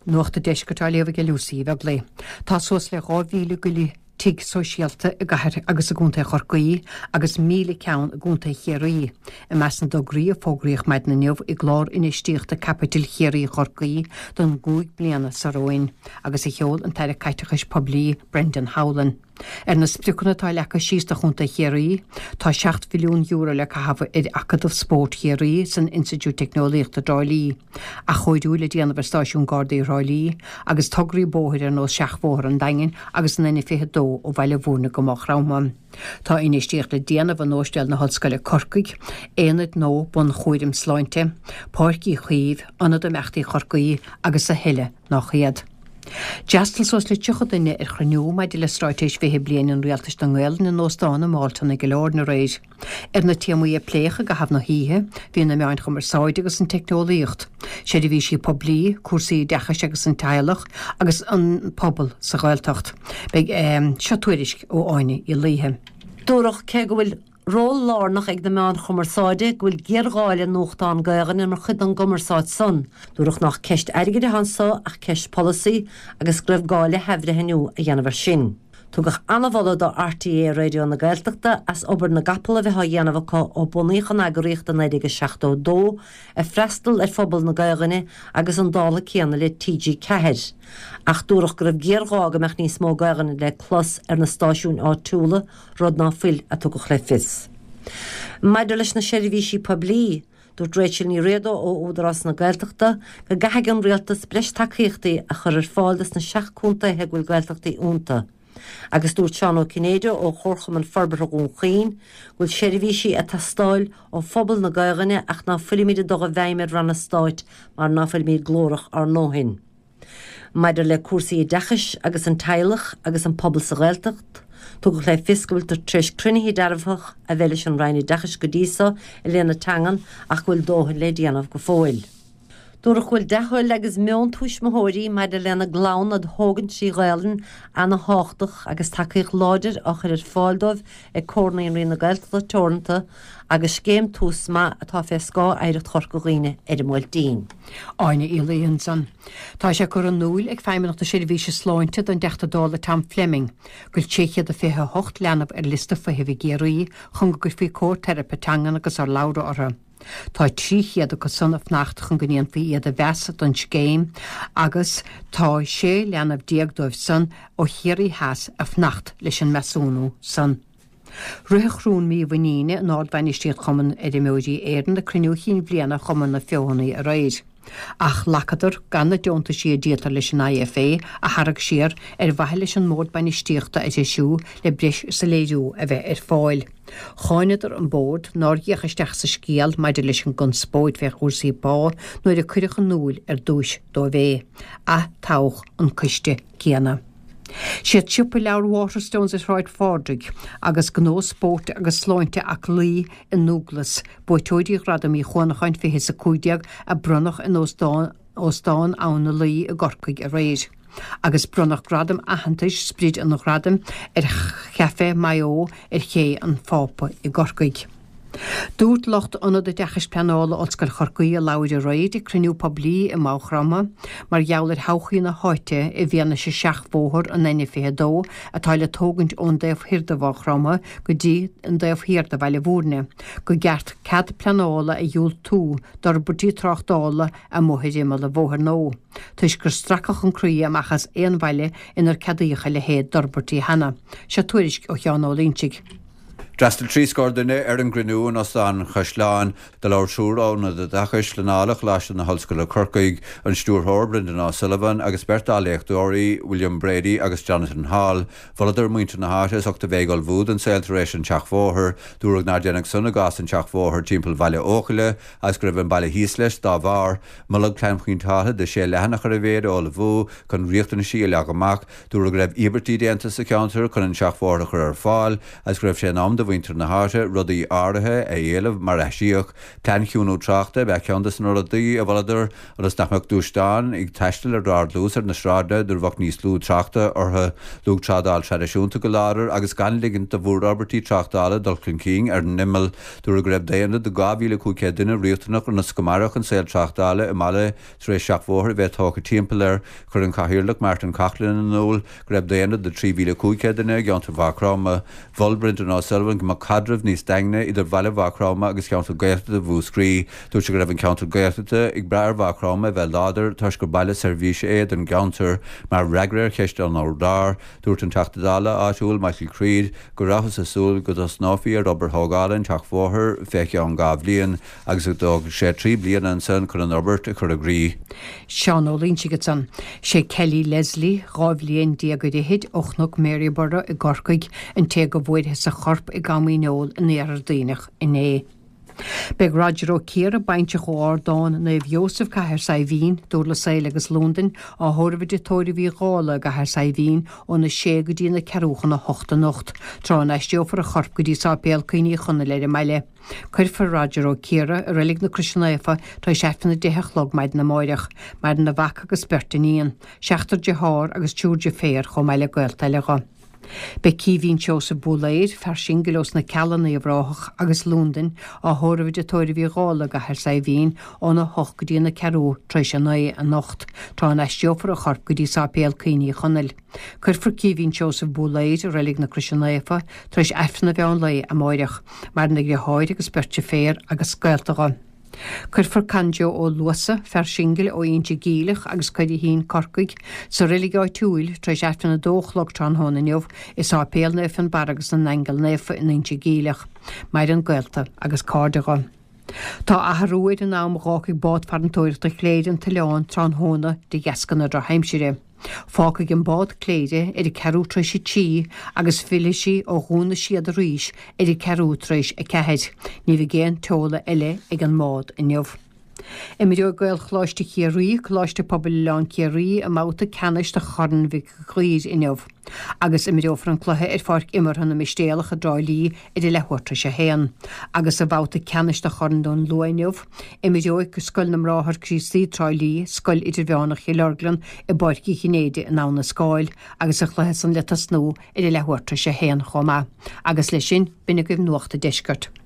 Nuachta deisgurtá léomh go Lucy bheag lé. Tá suas le 2,000 gulí tig sosialta a gahar agus a gúnta chorcaí agus 1,000 ceann a gúnta chéirí. I measna dograí a fógraíoch maid na neamh i glár inistíochta capital chéirí chorcaí don 2 bliana sa roin agus i cheol an teire caitechas poblí Brendan Howland. Na spriúna tá lecha sísta chunta chéirí, tá 7 milliún euro le hafa ar Acadh Sport chéirí san Institute Technolaíochta Dáilí. A chuidú le déanamh stáisiún Gardaí Ráilí agus tugraí bóthir nó seachmhór an daingin agus na fithe dó ó bhaile bhúna go máchráman. Tá inistíocht le déanamh an nóstéil na hallscoile Corcaigh, éanad nó bun chuidim sláinte, páircí chuomh, anad a meachtaí chorcaí agus a heile nach chéad. Jastal sos le tucha duine ar chraniú maid le stráitéis fithe bliain an rialtas na Gael na nóstána Malta na Gilord na réis. Na tíamaí a plécha go hafh na híthe, bhí na meáin chumar sáid agus an technolaíocht. Séidir bhí sí poblí, cuasaí dechas agus an teilech agus an pobl sa Gaeltacht. Beag seatuiris ó áine i líthe. Dúrach ce go bhfuil ról lárnach ag na meán chumarsáide bhfuil géargáile nóchtán gagan mar chud an gomarsáid son. Dúrach nach ceist airgide hansá ach ceist policy agus gribh gáile hefre heniu a dhéanamhar sin. Tugach anabhla do RTA radio na Gaeltachta as obair na gapala bheith dhéanamhá ó bunaíchan aguríocht an 1962 a freistal ar phobal na Gaelgaine agus an dála céanna le TG Ceheir. Ach dúrach gribh géargága meach níos mó Gaelgaine le clos ar na stáisiún áitiúla rud ná fil a tugach le fis. Maidir leis na seirbhísí poblí, dúirt Rachel ní réadó ó údarás na Gaeltachta go gaithfeadh an rialtas breis tacaíochtaí a chur ar fáildas na 6 cúnta heagúil Gaeltachtaí únta. Agus dúirt Seán Ó Cinnéide ó chorcham an farbar gún chéin, bhfuil seirbhísí a tastáil ó phobal na Gaelgaine ach ná filmíide do a bheimid ran na stáit mar ná filmíid glórach ar nóhin. Maidir le cuasaí dechas agus an teilech agus an pobl sa Gaeltacht, tugach le fiscail tar tris crunihí darbhach a bheile an reinine dechas go dísa i léana tangan ach bhfuil dóthain le déanamh go fóil. Dúrach bhfuil dechuil agus meon túis mothirí maidir lena glán ad thógann sí Gaelan anna háchtach agus takeíoch láidir a chur ar fáildómh ag córnaí an rina Gaeltachta teornta agus céim tús ma atá fescá éirecht chorcaghine ar mhil dín. Áine Ílaíonn san. Tá sé gur an núil ag feimimeachta seirbhíse sláinte don 10 dála Tam Fleming, goil téchiad a fithe 8 leanamh ar lista fahimh géirí chun gur fí cór terapetangan agus ar lára ortha. Tá tríchiad go son nacht chun gníon fao iad a bheasa don scéim agus tá sé leanamh diaagdóibh san ó chéirí heas a fnacht leis an measúnú san. Ruchrún mí bhaíine an áldhainnistíad chuman ar imóidí éan na cruniúchín bliana chuman na fiúhannaí a réid. Ach lacadar gan na deonta sí díatar leis an IFA a harag siar ar bhaile leis an módbainistíochta a siú le bris sa léidú a bheith ar fáil. Cháineidir an bód ná dhéchaisteach sa scéal maidir leis an gunspóid bheith úsaí bá nuair a cuireach an núil ar dúis dó bhé a tách an cuiste céanna. Siad siúpa leabhar Waterstones is ráid fádraigh agus gnó spót agus sláinte ach lí in núglas buitóidí radam í chuannachain fihé sa cúideag a brunach in óstáin anna lí a gorcaig a réir. Agus brunach gradam ahantais spríd an gradam ar chefe maió ar ché an fápa i gorcaig. Dúirt locht anad a dechas peanála olscail chorcaí a láide réid i cruniú poblí i máchrama, mar geall háchaí na háite i bhíanana sé 6 bóthir an 1952 atá le tógant ón déobh hirdahachrama go dtí an déobh hirda bhaile bhúrne, go gceart cad peanála a dúil tú dar butí trachtála a mthaid imime le bhóthir nó. Tuis gur stracach an cruí amachchas éon bhaile inar cadaíocha le héad dorburtí hena. Se tuairis ó cheanó líntig. Drastal trí scódaine ar an grinún as an chaisleán de láirsúrán a dachas lenálach leis na hallscoile Corcaigh an stúrthór Brendan O'Sullivan agus Bertálaíochtóirí William Brady agus Jonathan Hall, Volodar muinte na háis ochta bhégáil bhúd an sailtaréis an teachmhóthir, dúrag ná déanaach sunna gas an teachmhóthir timpeall Bhaile Ócaile, as gribh an Baile Híos leis dá bhar, mulag cleanchuointathe de sé lehanach ar a bhéad óla bhú chun riochtaí sí le agamach, dúrag raibh ibertí déanta sa ceantar chun an teachmhóthir chur ar fáil, as gribh sé am a bhaintear na háise rudaí áirithe a dhéalamh mar eisiíoch planchiúnú trachta be ceantas an rudaí a bhladar agus nachmach dústáin ag teistil ar rád lúsar na sráide dur bhach níos lú trachta ortha lúg trádáil tradiisiúnta go láir agus gan ligint a bhúr Albertí trachtála dul Clonking ar nimel dúr a greibh déana do 2015 duine riútanach ar na scomarach an saoil trachtála i mala tréis seachmhóthir bheith tócha timpplair chur an chathaoirleach Martin Coughlin an nóil greibh déana do 2015 duine geanta bhacráma Volbrint an ásilvan go cadrih níos daine idir bhaile bhacráma agus ceanta gaiachta bhúscrí dúir se go raibh an ceanta gaiachta ag breir bhacráma bheith láidir tuis gur baile servíise éiad an geantar mar regréir ceiste an ádáir dúirt an teachtadála áisiúil Michael Creed go rahas asúil go do snáfií ar Robert Hogálan teach mhóthir feice an gábhlíon agus dog sé 3 bliain an san chun an Robert a chur a grí. Seán Ólín sigasan sé Kelly Leslie rábhlíon diagadihéid ochnach Mary Borra i gorcaig an te go bhfuid sa chorp i gamíneol in éar daoinech in é. Beg Roger O'Keefe baintse chóádáin na Joseph Cahir Saivin dúr le saoil agus London á thormhid tóirí bhí gála Cahir Saivin ó na sé go dtí na ceúchan na 8 nocht trá eisteofar a chorp go dtí sápéal cuoine chuna leire meile. Cuir for Roger O'Keefe a rilig na Christnaefa tá sefanna dethechlog maid na máireach mar na bhac agus bertaníon, seachtar de háir agus túr de féir chom meile gailtailecha. Be Cíhín Joseph Búlaid fersingilós na ceanna i bhráthach agus Lúndan á thormhid a tóirí bhí gála Cahir Saivin ó na 8 go dtí na ceú tríos an 9 a nocht tá eisteofar a chorp go dtí sápéal cuoine chonneil. Cuir for Cíhín Joseph Búlaid a rilig na Christnaefa tríos efna bhean lei a máireach mar na grétháid agus berte féir agus gailtacha. Cuir for Canjo ó Luasa fersingil ó Inti Gílach agus chuide hín corcaig sa riligá túil tríos efna dóchlog trán hóna neomh is ápéal nefa an baragus an engel nefa in Inti Gílach, mar an gailta agus cádacha. Tá athrúid an nám rácaigh bád far an tóirta chléidir an Taileán trán hóna de gascanna dra heimsire. Fácaigh an bád cléide idir ceú tríis i tí agus filisí ó dhúna siad a ríis idir ceú tríis i ceheid, ní bhí géan teola eile ag an mád in neomh. I mi gael chláiste chéirí, chláiste poblán chéirí a máta canis de choran bhí chríd in neomh. Agus i mi ofar an chluthe fáic imar hanna mistéalach a dráilí idir lehuirta sé héan. Agus a bháta canis de choran don luaineomh, i mi go scoil nam ráthar Christí tráilí, scoil idir bheánach i Lorglan i baircí chinéide in nána scáil, agus a chluthe san leta snú idir lehuirta sé héan chomá. Agus lei sin bina goibh nuachta deisgurt.